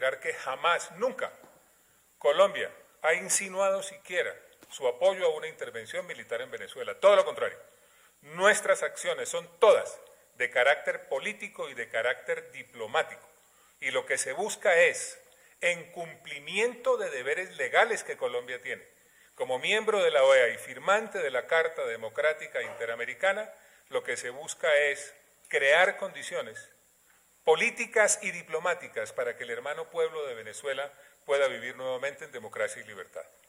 reiterar que jamás, nunca, Colombia ha insinuado siquiera su apoyo a una intervención militar en Venezuela. Todo lo contrario. Nuestras acciones son todas de carácter político y de carácter diplomático. Y lo que se busca es, en cumplimiento de deberes legales que Colombia tiene, como miembro de la OEA y firmante de la Carta Democrática Interamericana, lo que se busca es crear condiciones políticas y diplomáticas para que el hermano pueblo de Venezuela pueda vivir nuevamente en democracia y libertad.